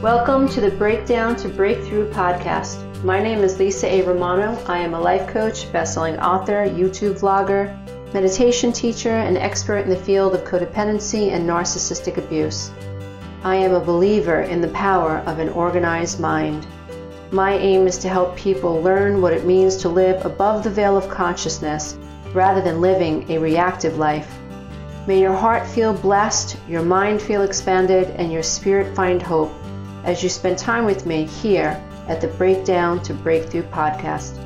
Welcome to the Breakdown to Breakthrough podcast. My name is Lisa A. Romano. I am a life coach, best-selling author, YouTube vlogger, meditation teacher, and expert in the field of codependency and narcissistic abuse. I am a believer in the power of an organized mind. My aim is to help people learn what it means to live above the veil of consciousness rather than living a reactive life. May your heart feel blessed, your mind feel expanded, and your spirit find hope as you spend time with me here at the Breakdown to Breakthrough podcast.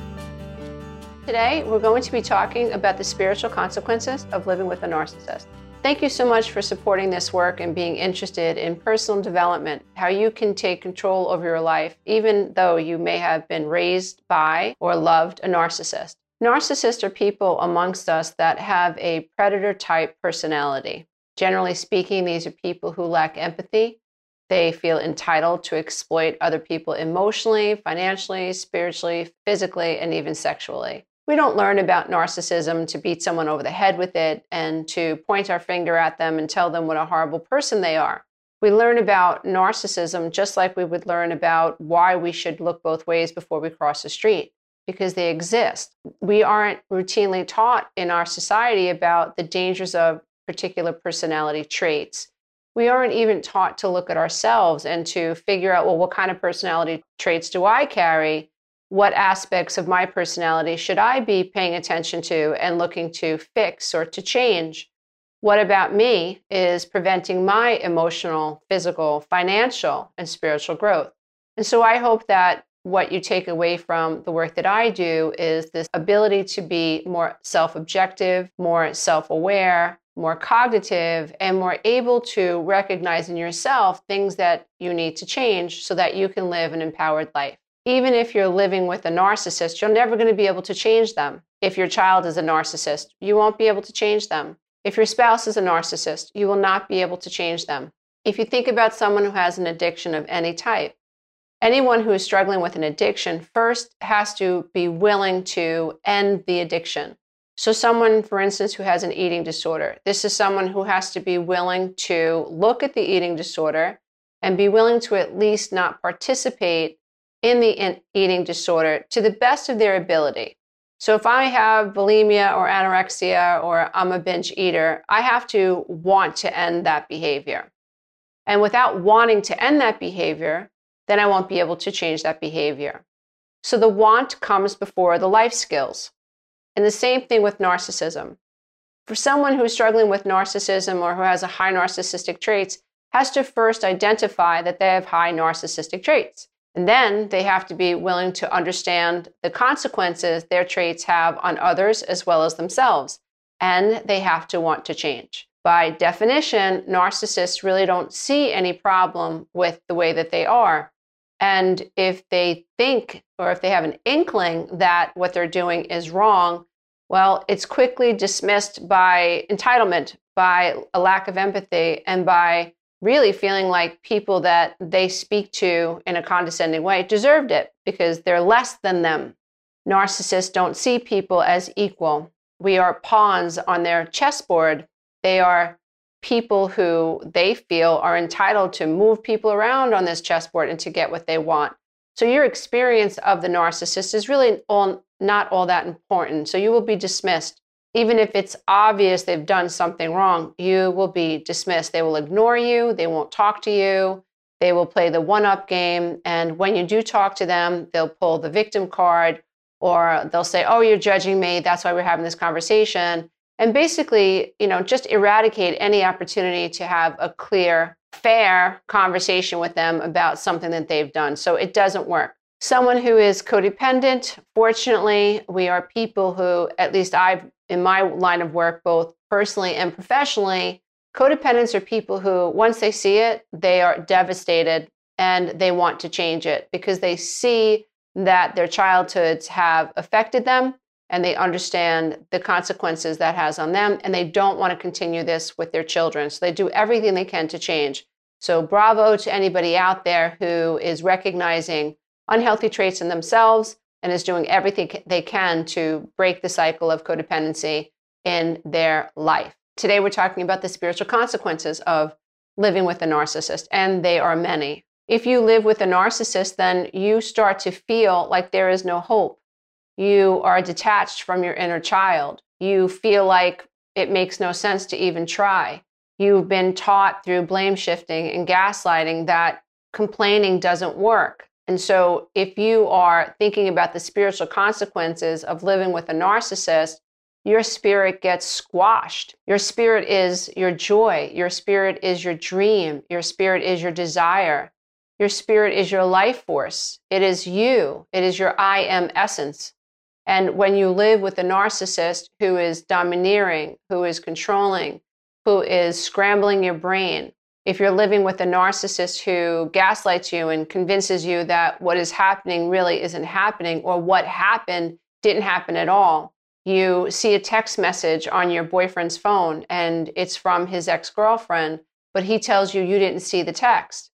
Today, we're going to be talking about the spiritual consequences of living with a narcissist. Thank you so much for supporting this work and being interested in personal development, how you can take control over your life, even though you may have been raised by or loved a narcissist. Narcissists are people amongst us that have a predator-type personality. Generally speaking, these are people who lack empathy. They feel entitled to exploit other people emotionally, financially, spiritually, physically, and even sexually. We don't learn about narcissism to beat someone over the head with it and to point our finger at them and tell them what a horrible person they are. We learn about narcissism just like we would learn about why we should look both ways before we cross the street, because they exist. We aren't routinely taught in our society about the dangers of particular personality traits. We aren't even taught to look at ourselves and to figure out, well, what kind of personality traits do I carry? What aspects of my personality should I be paying attention to and looking to fix or to change? What about me is preventing my emotional, physical, financial, and spiritual growth? And so I hope that what you take away from the work that I do is this ability to be more self-objective, more self-aware, more cognitive, and more able to recognize in yourself things that you need to change so that you can live an empowered life. Even if you're living with a narcissist, you're never going to be able to change them. If your child is a narcissist, you won't be able to change them. If your spouse is a narcissist, you will not be able to change them. If you think about someone who has an addiction of any type, anyone who is struggling with an addiction first has to be willing to end the addiction. So someone, for instance, who has an eating disorder, this is someone who has to be willing to look at the eating disorder and be willing to at least not participate in the eating disorder to the best of their ability. So if I have bulimia or anorexia or I'm a binge eater, I have to want to end that behavior. And without wanting to end that behavior, then I won't be able to change that behavior. So the want comes before the life skills. And the same thing with narcissism. For someone who's struggling with narcissism or who has a high narcissistic traits, has to first identify that they have high narcissistic traits. And then they have to be willing to understand the consequences their traits have on others as well as themselves. And they have to want to change. By definition, narcissists really don't see any problem with the way that they are. And if they think or if they have an inkling that what they're doing is wrong, well, it's quickly dismissed by entitlement, by a lack of empathy, and by really feeling like people that they speak to in a condescending way deserved it because they're less than them. Narcissists don't see people as equal. We are pawns on their chessboard. They are people who they feel are entitled to move people around on this chessboard and to get what they want. So your experience of the narcissist is really not all that important. So you will be dismissed. Even if it's obvious they've done something wrong, you will be dismissed. They will ignore you. They won't talk to you. They will play the one-up game. And when you do talk to them, they'll pull the victim card or they'll say, oh, you're judging me. That's why we're having this conversation. And basically, just eradicate any opportunity to have a clear, fair conversation with them about something that they've done. So it doesn't work. Someone who is codependent, fortunately, we are people who, at least in my line of work, both personally and professionally, codependents are people who, once they see it, they are devastated and they want to change it because they see that their childhoods have affected them. And they understand the consequences that has on them, and they don't want to continue this with their children. So they do everything they can to change. So bravo to anybody out there who is recognizing unhealthy traits in themselves and is doing everything they can to break the cycle of codependency in their life. Today, we're talking about the spiritual consequences of living with a narcissist, and they are many. If you live with a narcissist, then you start to feel like there is no hope. You are detached from your inner child. You feel like it makes no sense to even try. You've been taught through blame shifting and gaslighting that complaining doesn't work. And so if you are thinking about the spiritual consequences of living with a narcissist, your spirit gets squashed. Your spirit is your joy. Your spirit is your dream. Your spirit is your desire. Your spirit is your life force. It is you. It is your I am essence. And when you live with a narcissist who is domineering, who is controlling, who is scrambling your brain, if you're living with a narcissist who gaslights you and convinces you that what is happening really isn't happening, or what happened didn't happen at all, you see a text message on your boyfriend's phone and it's from his ex-girlfriend, but he tells you you didn't see the text.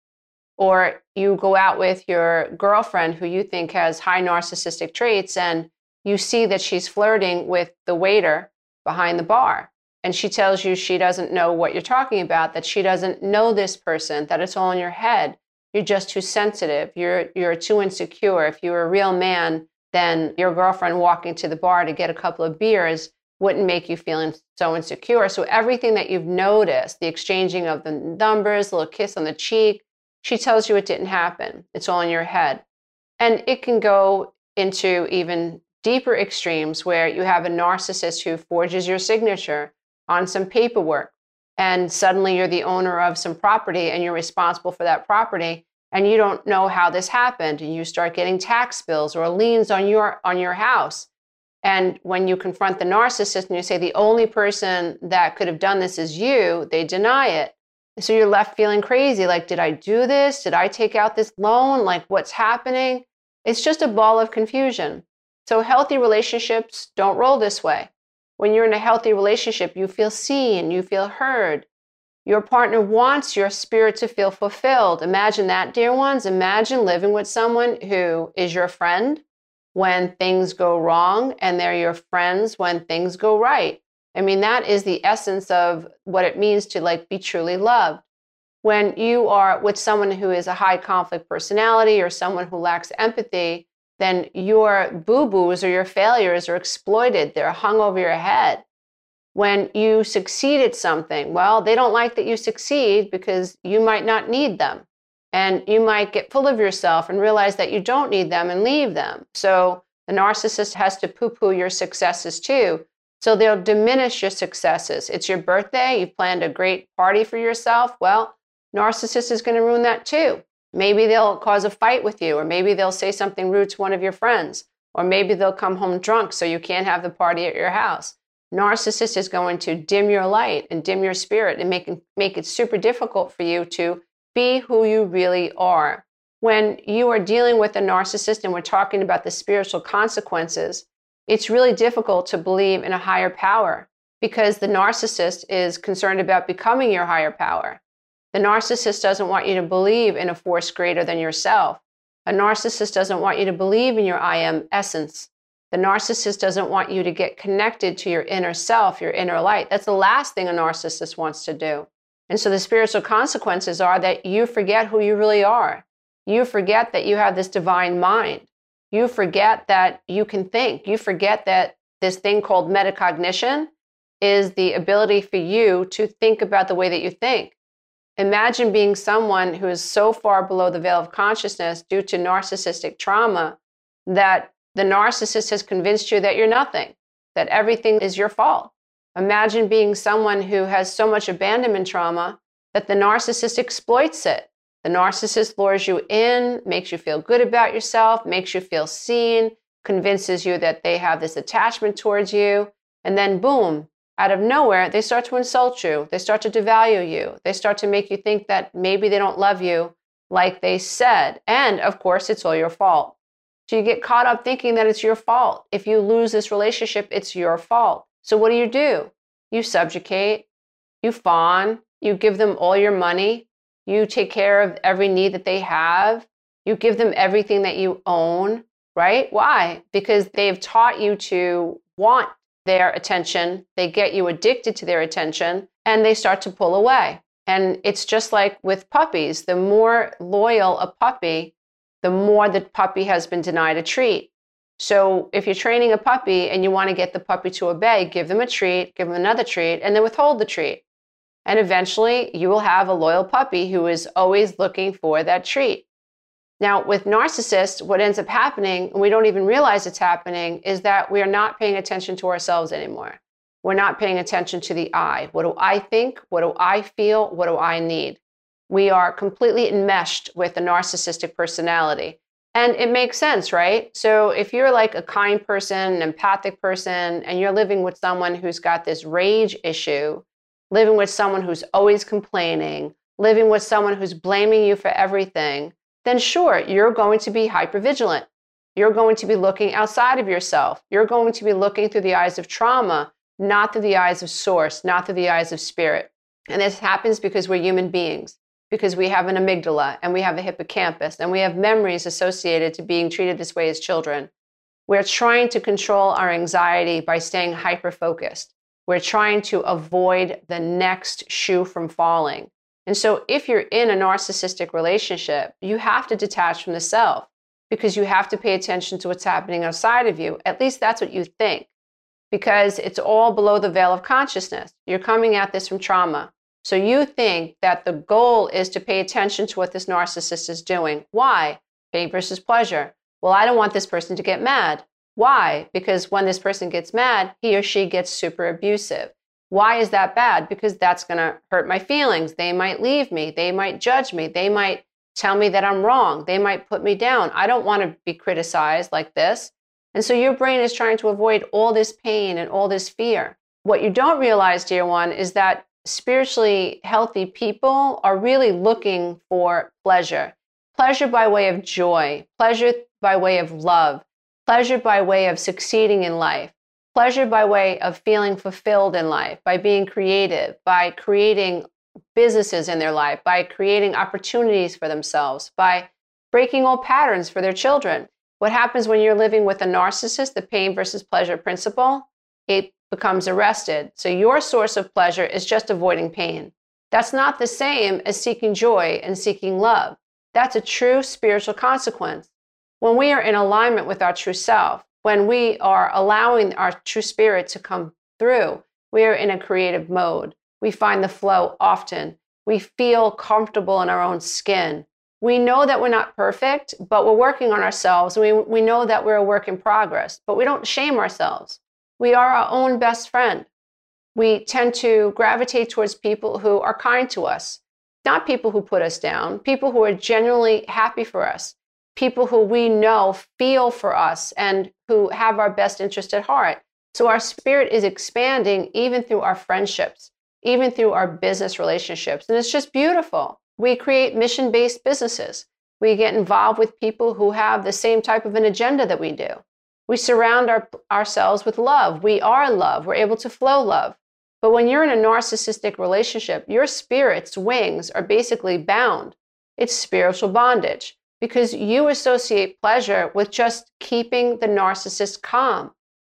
Or you go out with your girlfriend who you think has high narcissistic traits and you see that she's flirting with the waiter behind the bar. And she tells you she doesn't know what you're talking about, that she doesn't know this person, that it's all in your head. You're just too sensitive. You're too insecure. If you were a real man, then your girlfriend walking to the bar to get a couple of beers wouldn't make you feel so insecure. So everything that you've noticed, the exchanging of the numbers, the little kiss on the cheek, she tells you it didn't happen. It's all in your head. And it can go into even deeper extremes where you have a narcissist who forges your signature on some paperwork, and suddenly you're the owner of some property and you're responsible for that property, and you don't know how this happened, and you start getting tax bills or liens on your house. And when you confront the narcissist and you say the only person that could have done this is you, they deny it. So you're left feeling crazy, like, did I do this? Did I take out this loan? Like, what's happening? It's just a ball of confusion. So healthy relationships don't roll this way. When you're in a healthy relationship, you feel seen, you feel heard. Your partner wants your spirit to feel fulfilled. Imagine that, dear ones. Imagine living with someone who is your friend when things go wrong, and they're your friends when things go right. I mean, that is the essence of what it means to be truly loved. When you are with someone who is a high conflict personality or someone who lacks empathy, then your boo-boos or your failures are exploited. They're hung over your head. When you succeed at something, well, they don't like that you succeed because you might not need them. And you might get full of yourself and realize that you don't need them and leave them. So the narcissist has to poo-poo your successes too. So they'll diminish your successes. It's your birthday. You've planned a great party for yourself. Well, narcissist is going to ruin that too. Maybe they'll cause a fight with you, or maybe they'll say something rude to one of your friends, or maybe they'll come home drunk so you can't have the party at your house. Narcissist is going to dim your light and dim your spirit and make it super difficult for you to be who you really are. When you are dealing with a narcissist and we're talking about the spiritual consequences, it's really difficult to believe in a higher power because the narcissist is concerned about becoming your higher power. The narcissist doesn't want you to believe in a force greater than yourself. A narcissist doesn't want you to believe in your I am essence. The narcissist doesn't want you to get connected to your inner self, your inner light. That's the last thing a narcissist wants to do. And so the spiritual consequences are that you forget who you really are. You forget that you have this divine mind. You forget that you can think. You forget that this thing called metacognition is the ability for you to think about the way that you think. Imagine being someone who is so far below the veil of consciousness due to narcissistic trauma that the narcissist has convinced you that you're nothing, that everything is your fault. Imagine being someone who has so much abandonment trauma that the narcissist exploits it. The narcissist lures you in, makes you feel good about yourself, makes you feel seen, convinces you that they have this attachment towards you, and then boom, out of nowhere, they start to insult you. They start to devalue you. They start to make you think that maybe they don't love you like they said. And of course, it's all your fault. So you get caught up thinking that it's your fault. If you lose this relationship, it's your fault. So what do? You subjugate, you fawn, you give them all your money, you take care of every need that they have, you give them everything that you own, right? Why? Because they've taught you to want their attention, they get you addicted to their attention, and they start to pull away. And it's just like with puppies. The more loyal a puppy, the more the puppy has been denied a treat. So if you're training a puppy and you want to get the puppy to obey, give them a treat, give them another treat, and then withhold the treat. And eventually you will have a loyal puppy who is always looking for that treat. Now, with narcissists, what ends up happening, and we don't even realize it's happening, is that we are not paying attention to ourselves anymore. We're not paying attention to the I. What do I think? What do I feel? What do I need? We are completely enmeshed with the narcissistic personality. And it makes sense, right? So if you're like a kind person, an empathic person, and you're living with someone who's got this rage issue, living with someone who's always complaining, living with someone who's blaming you for everything, then sure, you're going to be hypervigilant. You're going to be looking outside of yourself. You're going to be looking through the eyes of trauma, not through the eyes of source, not through the eyes of spirit. And this happens because we're human beings, because we have an amygdala and we have a hippocampus and we have memories associated to being treated this way as children. We're trying to control our anxiety by staying hyper-focused. We're trying to avoid the next shoe from falling. And so if you're in a narcissistic relationship, you have to detach from the self because you have to pay attention to what's happening outside of you. At least that's what you think, because it's all below the veil of consciousness. You're coming at this from trauma. So you think that the goal is to pay attention to what this narcissist is doing. Why? Pain versus pleasure. Well, I don't want this person to get mad. Why? Because when this person gets mad, he or she gets super abusive. Why is that bad? Because that's going to hurt my feelings. They might leave me. They might judge me. They might tell me that I'm wrong. They might put me down. I don't want to be criticized like this. And so your brain is trying to avoid all this pain and all this fear. What you don't realize, dear one, is that spiritually healthy people are really looking for pleasure. Pleasure by way of joy. Pleasure by way of love. Pleasure by way of succeeding in life. Pleasure by way of feeling fulfilled in life, by being creative, by creating businesses in their life, by creating opportunities for themselves, by breaking old patterns for their children. What happens when you're living with a narcissist, the pain versus pleasure principle, it becomes arrested. So your source of pleasure is just avoiding pain. That's not the same as seeking joy and seeking love. That's a true spiritual consequence. When we are in alignment with our true self, when we are allowing our true spirit to come through, we are in a creative mode. We find the flow often. We feel comfortable in our own skin. We know that we're not perfect, but we're working on ourselves. We know that we're a work in progress, but we don't shame ourselves. We are our own best friend. We tend to gravitate towards people who are kind to us, not people who put us down, people who are genuinely happy for us, people who we know feel for us and who have our best interest at heart. So our spirit is expanding even through our friendships, even through our business relationships. And it's just beautiful. We create mission-based businesses. We get involved with people who have the same type of an agenda that we do. We surround ourselves with love. We are love. We're able to flow love. But when you're in a narcissistic relationship, your spirit's wings are basically bound. It's spiritual bondage because you associate pleasure with just keeping the narcissist calm.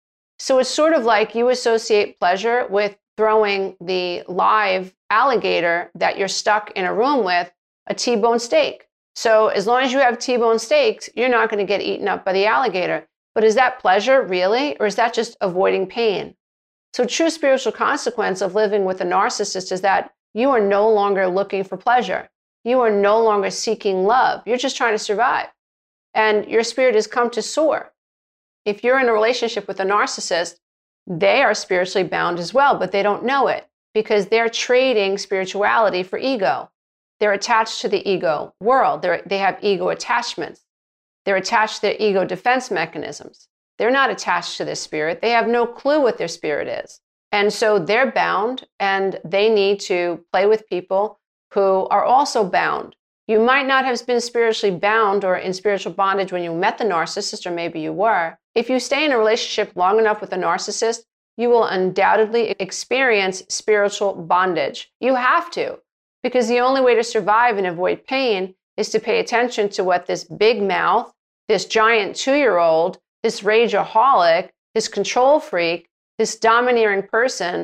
So it's sort of like you associate pleasure with throwing the live alligator that you're stuck in a room with a T-bone steak. So as long as you have T-bone steaks, you're not going to get eaten up by the alligator. But is that pleasure really, or is that just avoiding pain? So true spiritual consequence of living with a narcissist is that you are no longer looking for pleasure. You are no longer seeking love. You're just trying to survive. And your spirit has come to soar. If you're in a relationship with a narcissist, they are spiritually bound as well, but they don't know it because they're trading spirituality for ego. They're attached to the ego world. They have ego attachments. They're attached to their ego defense mechanisms. They're not attached to their spirit. They have no clue what their spirit is. And so they're bound and they need to play with people who are also bound. You might not have been spiritually bound or in spiritual bondage when you met the narcissist, or maybe you were. If you stay in a relationship long enough with a narcissist, you will undoubtedly experience spiritual bondage. You have to, because the only way to survive and avoid pain is to pay attention to what this big mouth, this giant 2-year-old, this rageaholic, this control freak, this domineering person,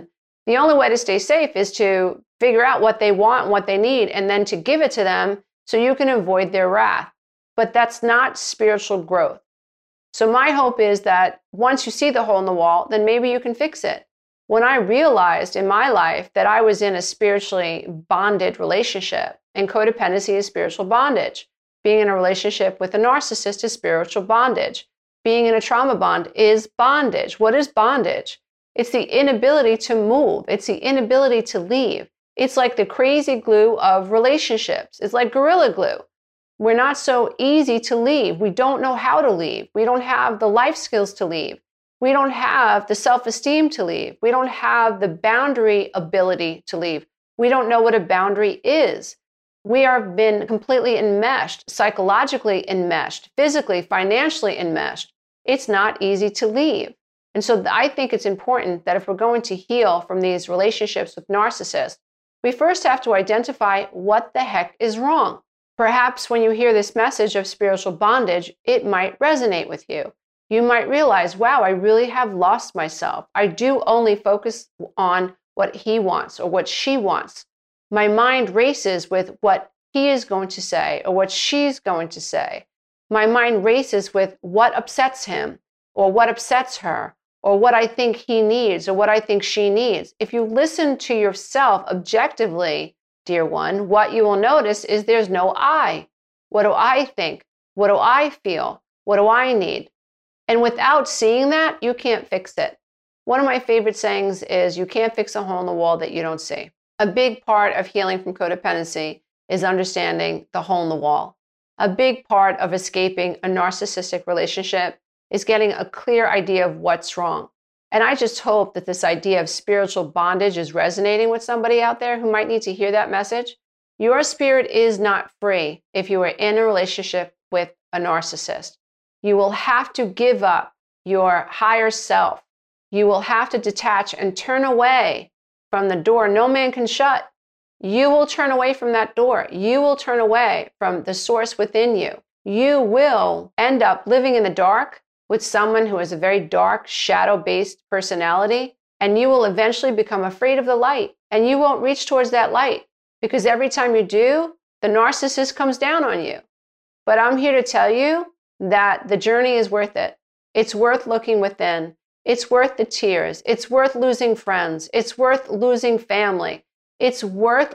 The only way to stay safe is to figure out what they want and what they need, and then to give it to them so you can avoid their wrath. But that's not spiritual growth. So my hope is that once you see the hole in the wall, then maybe you can fix it. When I realized in my life that I was in a spiritually bonded relationship, and codependency is spiritual bondage. Being in a relationship with a narcissist is spiritual bondage. Being in a trauma bond is bondage. What is bondage? It's the inability to move. It's the inability to leave. It's like the crazy glue of relationships. It's like Gorilla Glue. We're not so easy to leave. We don't know how to leave. We don't have the life skills to leave. We don't have the self-esteem to leave. We don't have the boundary ability to leave. We don't know what a boundary is. We have been completely enmeshed, psychologically enmeshed, physically, financially enmeshed. It's not easy to leave. And so I think it's important that if we're going to heal from these relationships with narcissists, we first have to identify what the heck is wrong. Perhaps when you hear this message of spiritual bondage, it might resonate with you. You might realize, wow, I really have lost myself. I do only focus on what he wants or what she wants. My mind races with what he is going to say or what she's going to say. My mind races with what upsets him or what upsets her or what I think he needs or what I think she needs. If you listen to yourself objectively, dear one, what you will notice is there's no I. What do I think? What do I feel? What do I need? And without seeing that, you can't fix it. One of my favorite sayings is, you can't fix a hole in the wall that you don't see. A big part of healing from codependency is understanding the hole in the wall. A big part of escaping a narcissistic relationship is getting a clear idea of what's wrong. And I just hope that this idea of spiritual bondage is resonating with somebody out there who might need to hear that message. Your spirit is not free if you are in a relationship with a narcissist. You will have to give up your higher self. You will have to detach and turn away from the door no man can shut. You will turn away from that door. You will turn away from the source within you. You will end up living in the dark with someone who has a very dark, shadow-based personality, and you will eventually become afraid of the light, and you won't reach towards that light, because every time you do, the narcissist comes down on you. But I'm here to tell you that the journey is worth it. It's worth looking within. It's worth the tears. It's worth losing friends. It's worth losing family. It's worth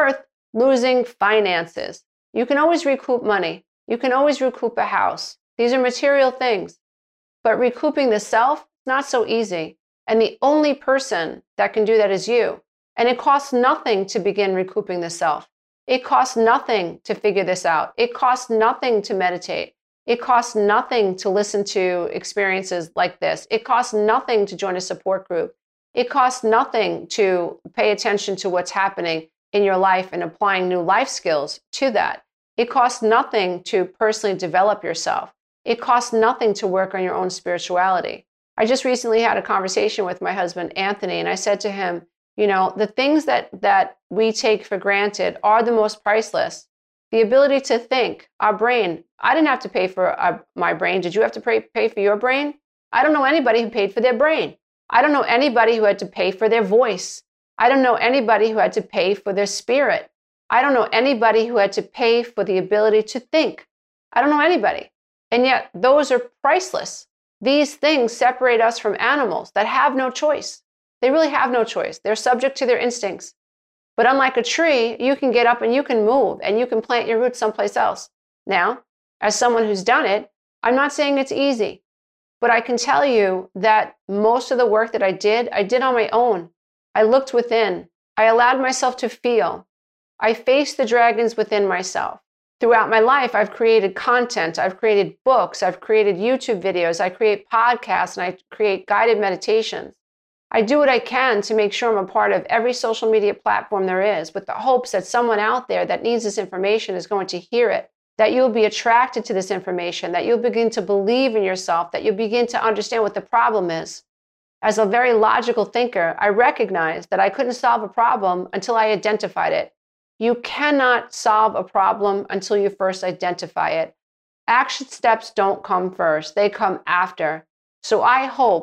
losing finances. You can always recoup money. You can always recoup a house. These are material things. But recouping the self, not so easy. And the only person that can do that is you. And it costs nothing to begin recouping the self. It costs nothing to figure this out. It costs nothing to meditate. It costs nothing to listen to experiences like this. It costs nothing to join a support group. It costs nothing to pay attention to what's happening in your life and applying new life skills to that. It costs nothing to personally develop yourself. It costs nothing to work on your own spirituality. I just recently had a conversation with my husband, Anthony, and I said to him, you know, the things that we take for granted are the most priceless. The ability to think, our brain. I didn't have to pay for my brain. Did you have to pay for your brain? I don't know anybody who paid for their brain. I don't know anybody who had to pay for their voice. I don't know anybody who had to pay for their spirit. I don't know anybody who had to pay for the ability to think. I don't know anybody. And yet those are priceless. These things separate us from animals that have no choice. They really have no choice. They're subject to their instincts. But unlike a tree, you can get up and you can move and you can plant your roots someplace else. Now, as someone who's done it, I'm not saying it's easy, but I can tell you that most of the work that I did on my own. I looked within. I allowed myself to feel. I faced the dragons within myself. Throughout my life, I've created content. I've created books. I've created YouTube videos. I create podcasts and I create guided meditations. I do what I can to make sure I'm a part of every social media platform there is, with the hopes that someone out there that needs this information is going to hear it, that you'll be attracted to this information, that you'll begin to believe in yourself, that you'll begin to understand what the problem is. As a very logical thinker, I recognized that I couldn't solve a problem until I identified it. You cannot solve a problem until you first identify it. Action steps don't come first, they come after. So I hope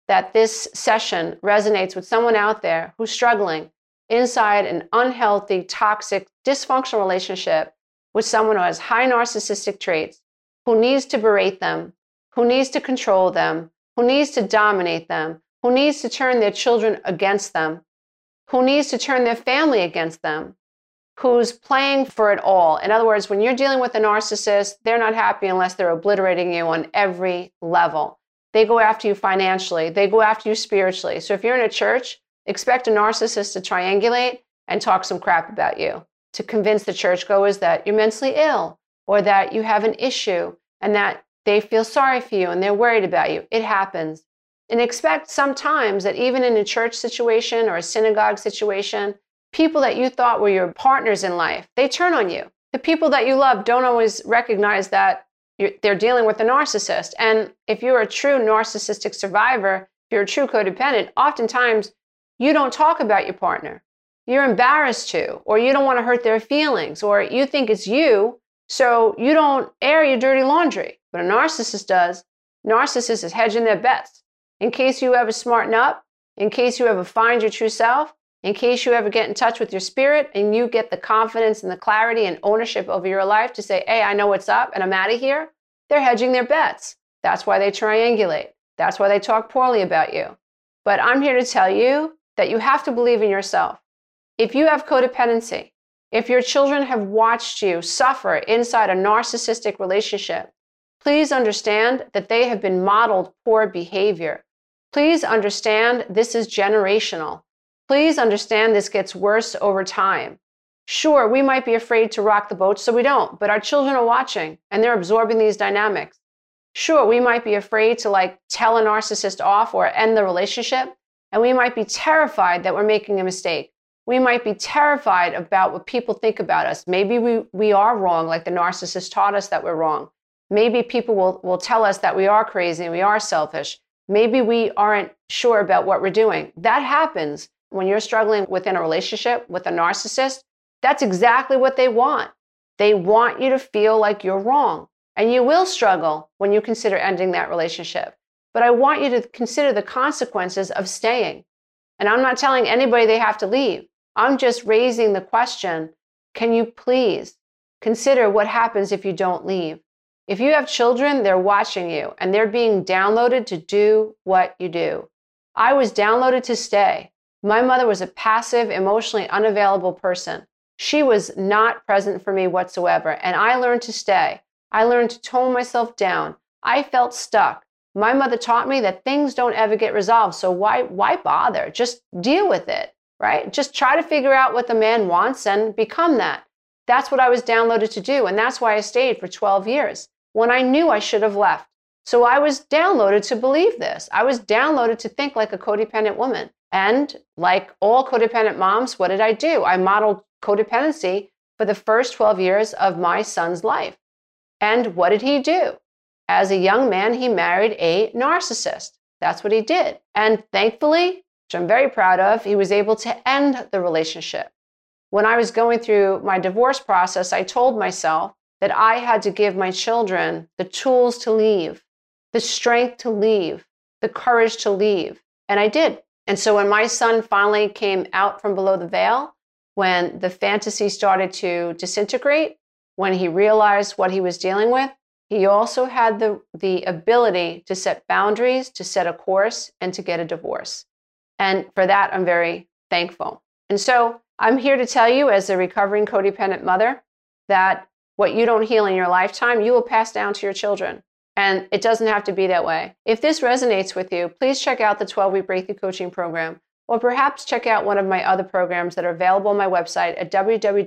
that this session resonates with someone out there who's struggling inside an unhealthy, toxic, dysfunctional relationship with someone who has high narcissistic traits, who needs to berate them, who needs to control them, who needs to dominate them, who needs to turn their children against them, who needs to turn their family against them, who's playing for it all. In other words, when you're dealing with a narcissist, they're not happy unless they're obliterating you on every level. They go after you financially. They go after you spiritually. So if you're in a church, expect a narcissist to triangulate and talk some crap about you to convince the churchgoers that you're mentally ill or that you have an issue and that they feel sorry for you and they're worried about you. It happens. And expect sometimes that even in a church situation or a synagogue situation, people that you thought were your partners in life, they turn on you. The people that you love don't always recognize that they're dealing with a narcissist. And if you're a true narcissistic survivor, if you're a true codependent, oftentimes you don't talk about your partner. You're embarrassed to, or you don't want to hurt their feelings, or you think it's you, so you don't air your dirty laundry. But a narcissist does. Narcissist is hedging their bets. In case you ever smarten up, in case you ever find your true self, in case you ever get in touch with your spirit and you get the confidence and the clarity and ownership over your life to say, hey, I know what's up and I'm out of here, they're hedging their bets. That's why they triangulate. That's why they talk poorly about you. But I'm here to tell you that you have to believe in yourself. If you have codependency, if your children have watched you suffer inside a narcissistic relationship, please understand that they have been modeled poor behavior. Please understand this is generational. Please understand this gets worse over time. Sure, we might be afraid to rock the boat, so we don't, but our children are watching and they're absorbing these dynamics. Sure, we might be afraid to tell a narcissist off or end the relationship, and we might be terrified that we're making a mistake. We might be terrified about what people think about us. Maybe we are wrong, like the narcissist taught us that we're wrong. Maybe people will tell us that we are crazy and we are selfish. Maybe we aren't sure about what we're doing. That happens when you're struggling within a relationship with a narcissist. That's exactly what they want. They want you to feel like you're wrong. And you will struggle when you consider ending that relationship. But I want you to consider the consequences of staying. And I'm not telling anybody they have to leave. I'm just raising the question, can you please consider what happens if you don't leave? If you have children, they're watching you and they're being downloaded to do what you do. I was downloaded to stay. My mother was a passive, emotionally unavailable person. She was not present for me whatsoever, and I learned to stay. I learned to tone myself down. I felt stuck. My mother taught me that things don't ever get resolved, so why bother? Just deal with it, right? Just try to figure out what the man wants and become that. That's what I was downloaded to do, and that's why I stayed for 12 years, when I knew I should have left. So I was downloaded to believe this. I was downloaded to think like a codependent woman. And like all codependent moms, what did I do? I modeled codependency for the first 12 years of my son's life. And what did he do? As a young man, he married a narcissist. That's what he did. And thankfully, which I'm very proud of, he was able to end the relationship. When I was going through my divorce process, I told myself that I had to give my children the tools to leave, the strength to leave, the courage to leave. And I did. And so when my son finally came out from below the veil, when the fantasy started to disintegrate, when he realized what he was dealing with, he also had the ability to set boundaries, to set a course, and to get a divorce. And for that, I'm very thankful. And so I'm here to tell you, as a recovering codependent mother, that what you don't heal in your lifetime, you will pass down to your children. And it doesn't have to be that way. If this resonates with you, please check out the 12-week Breakthrough Coaching Program, or perhaps check out one of my other programs that are available on my website at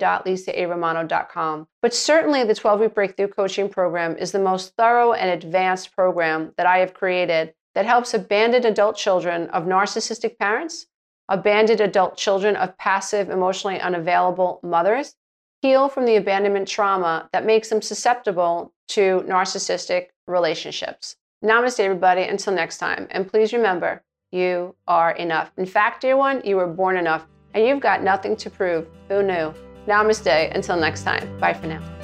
www.lisaaromano.com. But certainly the 12-week Breakthrough Coaching Program is the most thorough and advanced program that I have created that helps abandoned adult children of narcissistic parents, abandoned adult children of passive, emotionally unavailable mothers, heal from the abandonment trauma that makes them susceptible to narcissistic relationships. Namaste, everybody. Until next time. And please remember, you are enough. In fact, dear one, you were born enough, and you've got nothing to prove. Who knew? Namaste. Until next time. Bye for now.